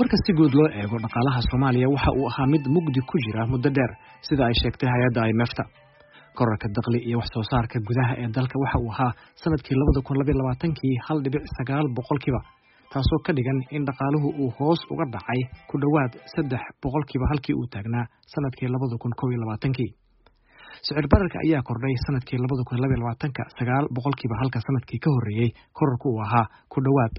marka si guud loo eego dhaqaalaha Soomaaliya waxa uu ahaa mid mugdi ku jira muddo dheer sida ay sheegtay hay'adda IMF-ta. korarka dakhli iyo wax soo saarka gudaha ee dalka waxa uu ahaa sanadkii 2022 1.9%, taasoo ka dhigan in dhaqaaluhu uu hoos uga dhacay ku dhawaad 3% halkii uu taagnaa sanadkii 2021. sicir bararka ayaa kordhay sanadkii 2022 9% halka sanadkii ka horeeyay korarku uu ahaa ku dhawaad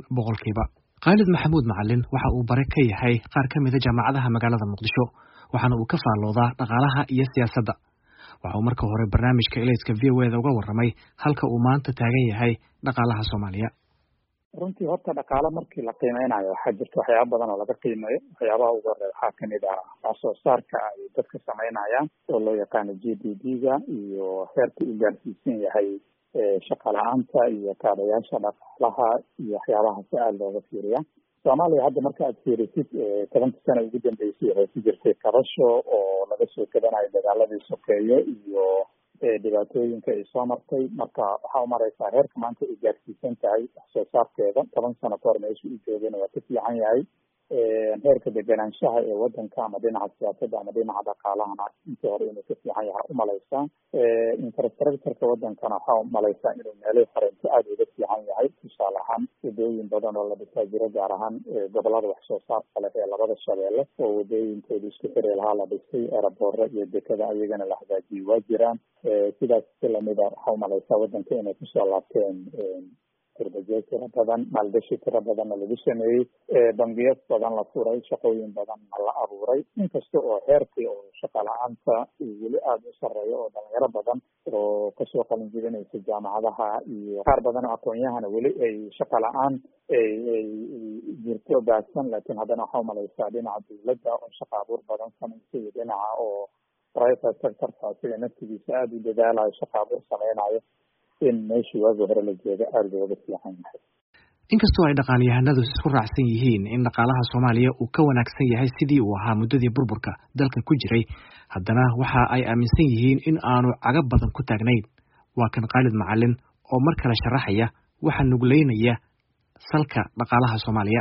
5%. Khalid Maxamuud Macallin waxa uu bare ka yahay qaar ka mid ah jaamacadaha magaalada Muqdisho, waxaana uu ka faaloodaa dhaqaalaha iyo siyaasadda. waxa uu marka hore barnaamijka Ilayska VOA uga warramay halka uu maanta taagan yahay dhaqaalaha Soomaaliya. runtii horta dhaqaale markii la qiimeynayo waxaa jirta waxyaabo badan oo laga qiimeeyo. waxyaabaha ugu horeeya waxaa kamid ah wax soo saarka ay dadka sameynayaan oo loo yaqaano GDP-ga iyo heerka uu gaarsiisan yahay shaqo la-aanta iyo kaabayaasha dhaqaalaha iyo waxyaabahaas aada looga fiiriya. Soomaaliya hadda marka aad fiirisid 10 sano ugu dambeysay waxay ku jirtay kabasho oo laga soo kadanayo dagaaladii sokeeye iyo dhibaatooyinka ay soo martay. marka waxaa umareysaa heerka maanta ay gaarsiisan tahay wax soo saarkeeda 10 sano kahor meesha u joogana waa ka fiican yahay. heerka deganaanshaha ee wadanka ama dhinaca siyaasadda ama dhinaca dhaqaalahana intii hore inuu ka fiican yahay umaleysaa. infrastructureka wadankana waxaa umaleysaa inuu meelihii horeynto aada uga fiican yahay. tusaale ahaan wadooyin badan oo la dhisaa jiro, gaar ahaan gobolada wax soo saarka leh ee labada shabeelle oo wadooyinkooda isku xiri lahaa la dhisay, eraboora iyo dekada ayagana la hagaajiyey waa jiraan. sidaas si lamida waxaa umaleysaa wadanka inay kusoo laabteen kurbajeed tiro badan, maalgashi tiro badanna lagu sameeyey, bangiyo badan la furay, shaqooyin badanna la abuuray. inkasta oo heerkii oo shaqa la-aanta weli aada u sareeyo oo dhalinyaro badan oo kasoo qalin jibinaysa jaamacadaha iyo qaar badan oo aqoon-yahana weli ay shaqa la-aan ay jirto baahsan, laakiin haddana waxaa umaleysaa dhinaca dawladda oo shaqa abuur badan samaysa iyo dhinaca oo private sectorka sida naftigiisa aada u dadaalayo shaqa abuur sameynayo in meeshii waagi hore la jooga aada looga fiican yahay. inkastoo ay dhaqaaliyahanadu isku raacsan yihiin in dhaqaalaha Soomaaliya uu ka wanaagsan yahay sidii uu ahaa muddadii burburka dalka ku jiray, haddana waxa ay aaminsan yihiin in aanu cagab badan ku taagnayn. waa kan Khalid Macallin oo mar kale sharaxaya waxa nugleynaya salka dhaqaalaha Soomaaliya.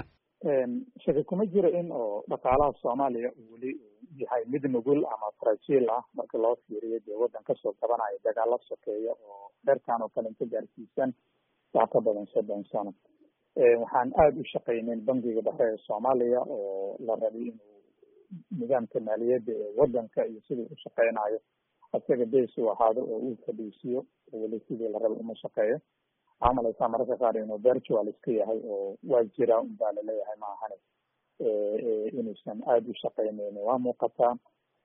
shaki kuma jiro in oo dhaqaalaha Soomaaliya weli yahay mid nugul ama fragile ah marka loo fiiriyo dee wadan kasoo gabanaya dagaalo sokeeya oo heerkan oo kale inta gaarsiisan wax ka badan 30 sano. waxaan aada u shaqeyneyn bangiga dhexe ee Soomaaliya oo la rabay inuu nidaamka maaliyadda ee wadanka iyo sidii u shaqeynayo asaga bees u ahaado oo uu fadhiisiyo weli sidii la rabay uma shaqeeyo. waxaa umaleysaa mararka qaar inuu virtual iska yahay oo waa jira unbaa laleeyahay ma ahane inuusan aada u shaqeyneyn waa muuqataa.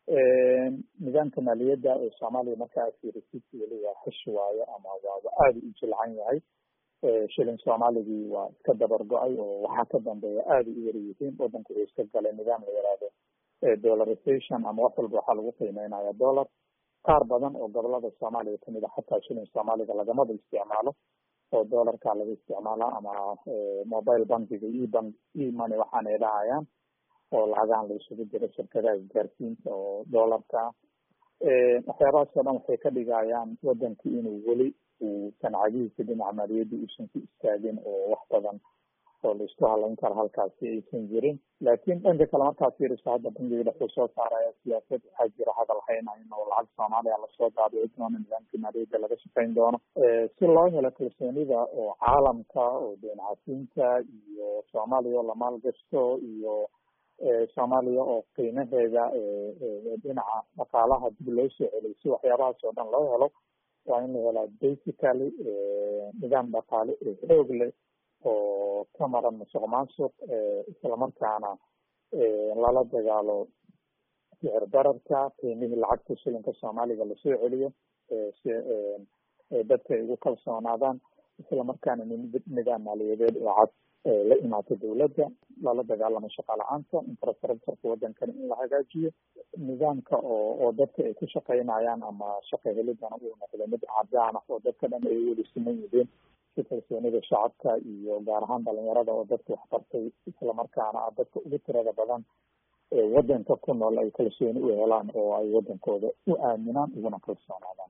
nidaamka maaliyadda ee Soomaaliya marka aad fiirisid weli waa xish waayo ama waaba aada u jilcan yahay. shilin Soomaaligii waa iska dabar go-ay oo waxaa ka dambeeya aada u yar yihiin. wadanku wuxuu iska galay nidaam la yiraahdo dollarization ama wax walba waxaa lagu qiimeynaya dollar. qaar badan oo gobolada Soomaaliya kamid a xataa shilin Soomaaliga lagamada isticmaalo oo dollarka laga isticmaalaa ama mobile bankiga e-money waxaana ay dhahayaan oo lacagahan la isugu jiro shirkadaha isgaarsiinta oo dollarka. waxyaabahaas oo dhan waxay ka dhigayaan wadanku inuu weli uusan cagihiisa dhinaca maaliyadda uusan ku istaagin oo wax badan oo la isku halayn karo halkaasi aysan jirin. laakiin dhanka kale markaad fiiriso hadda bangiga dhexuu soo saaraya siyaasad waxaa jira hadal haynayn oo lacag Soomaaliya lasoo daabici doono, nidaamkii maaliyadda laga shaqeyn doono si loo helo kalsoonida oo caalamka oo deen cafinta iyo Soomaaliya oo la maalgashto iyo Soomaaliya oo qiimaheeda dhinaca dhaqaalaha dib loo soo celiyo. si waxyaabahaas oo dhan loo helo waa in la helaa basically nidaam dhaqaale oo xoog leh oo ka maran musuq maasuq, islamarkaana lala dagaalo sicir bararka, qiimihii lacagta shilinka Soomaaliga lasoo celiyo si dadka ay ugu kalsoonaadaan, islamarkaana nidaam maaliyadeed oo cad la imaato dawladda, lala dagaalamo shaqa la-aanta, infrastructureka wadankana in la hagaajiyo, nidaamka oo dadka ay ku shaqeynayaan ama shaqa helidana uu noqdo mid cadaan ah oo dadka dhan ay weli siman yihiin. si kalsoonida shacabka iyo gaar ahaan dhalinyarada oo dadka waxbartay islamarkaana dadka ugu tirada badan ee wadanka ku nool ay kalsooni u helaan oo ay wadankooda u aaminaan uguna kalsoonaadaan.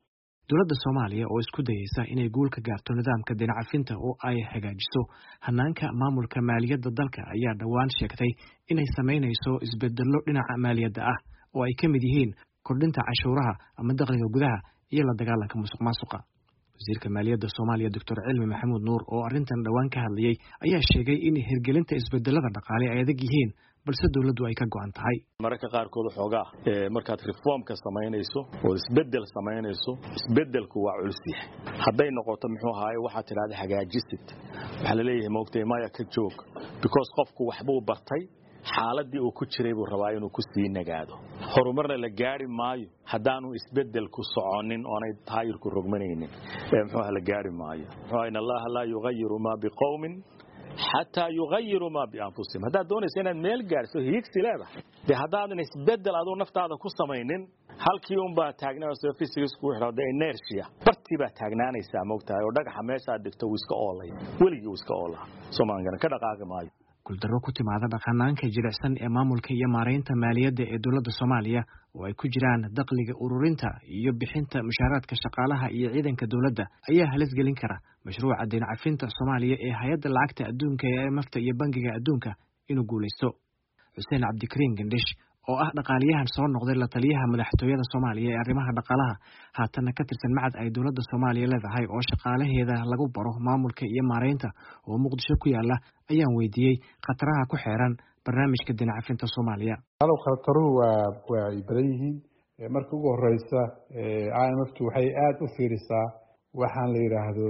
dowladda Soomaaliya oo isku dayaysa inay guul ka gaarto nidaamka deyn cafinta oo ay hagaajiso hanaanka maamulka maaliyadda dalka ayaa dhawaan sheegtay inay sameynayso isbedello dhinaca maaliyadda ah oo ay ka mid yihiin kordhinta cashuuraha ama dakhliga gudaha iyo la dagaalanka musuqmaasuqa. wasiirka maaliyadda Soomaaliya Dr. Cilmi Maxamuud Nuur oo arrintan dhawaan ka hadlayay ayaa sheegay in hirgelinta isbedelada dhaqaale ay adag yihiin balse dawladdu ay ka go'an tahay. mararka qaarkood xoogaa markaad reformka sameynayso oo isbedel sameynayso isbedelku waa culus yahay. hadday noqoto muxuu ahaay waxa tiraahdo hagaajisid waxa la leeyahay moogtay maya ka joog because qofku waxba uu bartay xaaladii uu ku jiray buu rabaa inuu ku sii nagaado. horumarna la gaari maayo haddaanu isbedel ku soconin oo aanay taayirku rogmanaynin muxuu la gaari maayo. in Allah la yughayyiru ma biqawmin حتى يغيروا ما بأنفسهم. هذا دون سنة ميل جالس هيك سلابة. ده هذا نسبدل هذا نفط هذا كوسا ماينين. هل كيوم بتاعنا في سيسكو هذا إنرشيا. برتي بتاعنا نيسا موقتها ودك حماسة دكتور ويسك أولي. ولي يوسك أولا. سوما عندنا كذا قاعد ماي. كل دروك تماذا دخلناك جلسان إمام الكي مارينتا مالية الدولة الصومالية ويكجران دقلق أورورينتا يبحنتا مشارات كشقالها يعيدن كدولة أيها هلس جلينكرا مشروع الدين عفينتا الصومالية هيد العقد أدونك يا مفتى يبنجك أدونك إنه قوليسو حسين عبد الكريم قندش oo ah dhaqaaliyahan soo noqday la taliyaha madaxtooyada Soomaaliya ee arrimaha dhaqaalaha haatan ka tirsan macad ay dawladda Soomaaliya leedahay oo shaqaalaheeda lagu baro maamulka iyo maareynta oo Muqdisho ku yaala ayaan weydiiyay khataraha ku xeeran barnaamijka deyn cafinta Soomaaliya. khataruhu waa badan yihiin marka ugu horeysa IMF waxay aad u fiirisaa waxaan la yiraahdo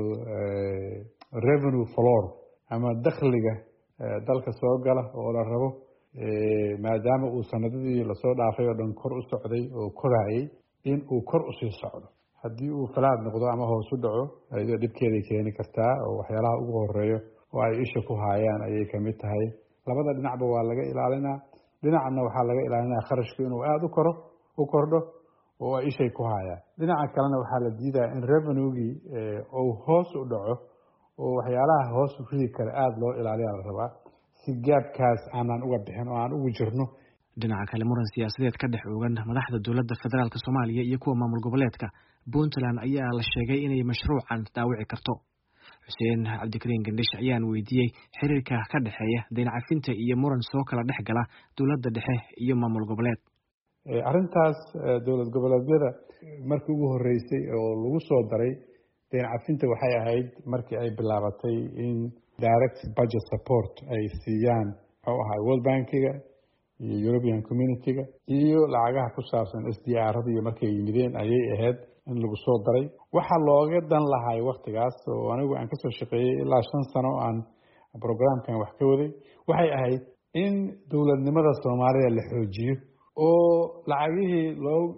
revenue floor ama dakhliga dalka soo gala oo la rabo maadaama uu sanadadii la soo dhaafay oo dhan kor u socday oo korayay in uu kor u sii socdo haddii uu falaad noqdo ama hoos u dhaco ayadoo dhibkeeda keeni kartaa oo waxyaalaha ugu horeeyo oo ay isha ku haayaan ayay kamid tahay. labada dhinacba waa laga ilaalinaa. dhinacna waxaa laga ilaalinaa kharashku inuu aad u kordho oo ay ishay ku haayaan. dhinaca kalena waxaa la diidaa in revenue-gii uu hoos u dhaco oo waxyaalaha hoos u ridi kara aad loo ilaaliyaa la rabaa si gaabkaas aanan uga bixin oo aan ugu jirno. dhinaca kale muran siyaasadeed ka dhex oogan madaxda dowladda federaalka Soomaaliya iyo kuwa maamul goboleedka Puntland ayaa la sheegay inay mashruucan daawici karto. Xuseen Cabdikariin Gandish ayaan weydiiyay xiriirka ka dhaxeeya deyn cafinta iyo muran soo kala dhex gala dowladda dhexe iyo maamul goboleed. arrintaas dowlad goboleedyada markii ugu horeysay oo lagu soo daray deyn cafinta waxay ahayd markii ay bilaabatay in direct budget support ay siiyaan oo ahaa World Bank-ga iyo European Community-ga iyo lacagaha ku saabsan SDR-da iyo markay yimideen ayay ahayd in lagu soo daray. waxa looga dan lahay waqtigaas oo anigu aan ka soo shaqeeyay ilaa 5 sano aan programkan wax ka waday waxay ahayd in dowladnimada Soomaaliya la xoojiyo oo lacagihii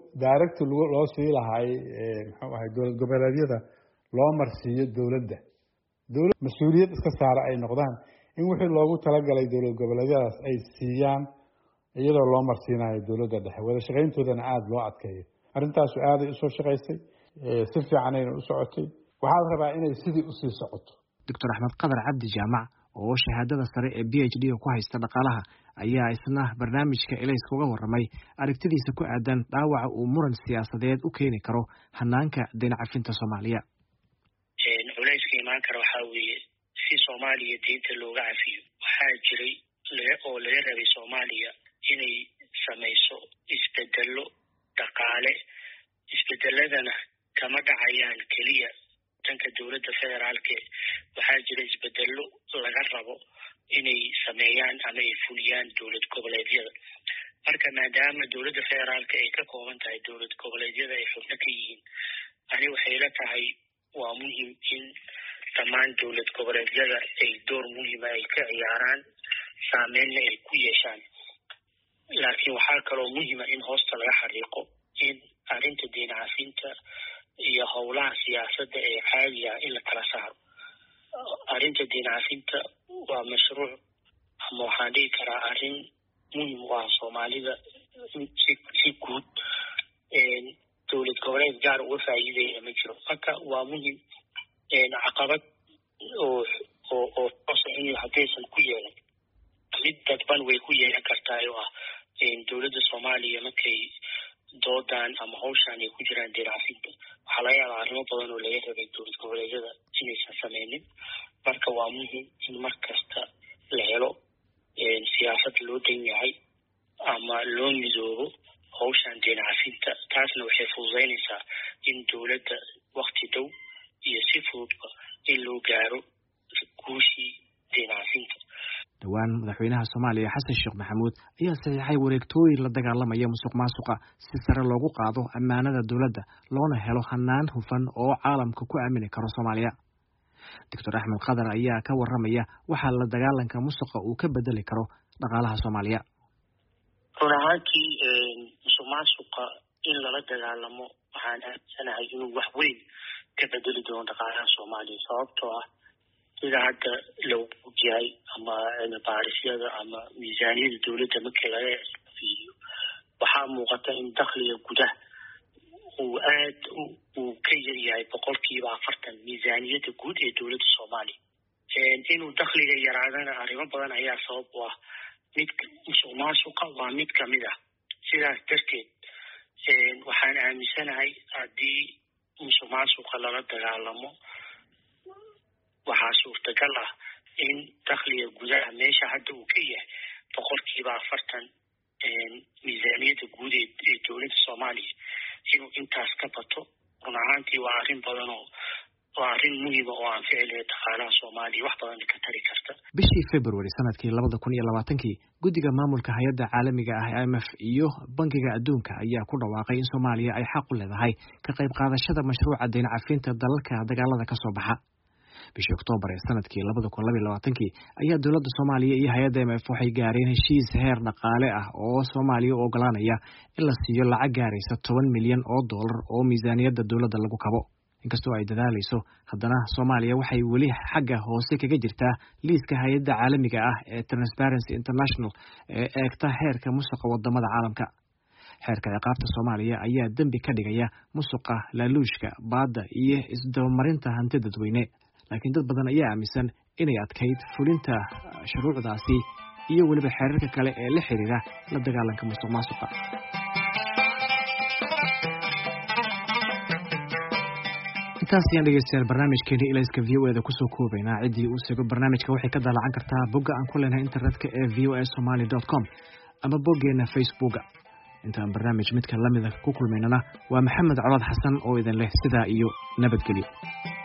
loo sii lahay muxuu ahay dowlad goboleedyada loo marsiiyo dowladda mas'uuliyad iska saara ay noqdaan in wixii loogu talagalay dowlad goboleedyadaas ay siiyaan iyadoo loo marsiinayo dowladda dhexe wada shaqayntoodana aad loo adkeeyo. arrintaas aad ay u soo shaqaysay si fiican ay u socotay waxaa la rabaa inay sidii u sii socoto. Dr. Axmed Qadar Cabdi Jaamac oo shahaadada sare ee PhD ku haysta dhaqaalaha ayaa isna barnaamijka Elays uga warramay aragtidiisa ku aadan dhaawaca uu muran siyaasadeed u keeni karo hanaanka deyn cafinta Soomaaliya. culayska imaan kara waxaa weeye si Soomaaliya deynta looga cafiyo waxaa jiray laga rabay Soomaaliya inay samayso isbedello dhaqaale. isbedeladana kama dhacayaan keliya tanka dowladda federaalka waxaa jira isbedello laga rabo inay sameeyaan ama ay fuliyaan dowlad goboleedyada. marka maadaama dowladda federaalka ay ka kooban tahay dowlad goboleedyada ay xubno ka yihiin ani waxay la tahay waa muhiim in dhammaan dowlad goboleedyada ay door muhiima ay ka ciyaaraan saameynna ay ku yeeshaan. laakiin waxaa kaloo muhiima in hoosta laga xariiqo in arrinta deyn cafinta iyo howlaha siyaasadda ee caadiga in la kala saaro. arrinta deyn cafinta waa mashruuc ama waxaan dhihi karaa arrin muhiim u ah Soomaalida si guud dowlad goboleed gaar uga faa'iideeya ma jiro. marka waa muhiim caqabad oo toosa in haddaysan ku yeelan mid dadban way ku yeelan kartaa oo ah dowladda Soomaaliya markay doodan ama hawshan ay ku jiraan deyn cafinta waxaa waxaa laga yaabaa arrimo badan oo laga rabay dowlad goboleedyada inaysan sameynin. marka waa muhiim in mar kasta la helo siyaasad loo dan yahay ama loo midoobo hawshan deyn cafinta. taasna waxay fududeynaysaa in dowladda wakti dhow iyo si fududba in loo gaaro guushii deyn cafinta. dhowaan madaxweynaha Soomaaliya Xasan Sheekh Maxamuud ayaa saxiixay wareegtooyin la dagaalamaya musuqmaasuqa si sare loogu qaado ammaanada dowladda loona helo hanaan hufan oo caalamka ku aamini karo Soomaaliya. Dr. Axmed Qadar ayaa ka waramaya waxa la dagaalanka musuqa uu ka bedeli karo dhaqaalaha Soomaaliya. run ahaantii musuqmaasuqa in lala dagaalamo waxaan aaminsanahay inuu wax weyn ka bedeli doono dhaqaalaha Soomaaliya, sababtoo ah sida hadda loo ogyahay ama baarisyada ama miisaaniyada dowladda markii laga fiiriyo waxaa muuqata in dakhliga gudaha uu aad uu ka yaryahay 40% miisaaniyada guud ee dowladda Soomaaliya. inuu dakhliga yaraadana arrimo badan ayaa sabab u ah. mid musuqmaasuqa waa mid kamid ah. sidaas darteed waxaan aaminsanahay haddii musuqmaasuqa lala dagaalamo waxaa suurtagal ah in dakhliga gudaha meesha hadda uu ka yahay 40% miisaaniyada guud ee dowladda Soomaaliya inuu intaas ka bato. run ahaantii waa arrin badan oo waa arrin muhiim oo aan ficilay dhaqaalaha Soomaaliya wax badan ka tari karta. bishii February sanadkii 2020 guddiga maamulka hay'adda caalamiga ah IMF iyo Bankiga Adduunka ayaa ku dhawaaqay in Soomaaliya ay xaq u leedahay ka qayb qaadashada mashruuca deyn cafinta dalalka dagaalada ka soo baxa. bishii Oktoobar ee sanadkii 2020 ayaa dowladda Soomaaliya iyo hay'adda IMF waxay gaareen heshiis heer dhaqaale ah oo Soomaaliya u ogolaanaya in la siiyo lacag gaaraysa $10 milyan oo miisaaniyada dowladda lagu kabo. inkastoo ay dadaalayso haddana Soomaaliya waxay weli xagga hoose kaga jirtaa liiska hay'adda caalamiga ah ee Transparency International ee eegta heerka musuqa wadamada caalamka. xeerka ciqaabta Soomaaliya ayaa dambi ka dhigaya musuqa, laaluushka, baadda iyo isdabamarinta hantida dadweyne. laakiin dad badan ayaa aaminsan inay adkayd fulinta shuruucdaasi iyo weliba xeerarka kale ee la xiriira la dagaalanka musuqmaasuqa. intaas ayaan dhegeystayaal barnaamijkeeni ilayska VOA-da kusoo koobaynaa. ciddii uu seego barnaamijka waxay ka daallacan kartaa bogga aan ku leenahay internetka ee voasomali.com ama boggeena Facebooka. intaan barnaamij midka lamida ku kulmaynana waa Maxamed Colaad Xasan oo idin leh sidaa iyo nabadgelyo.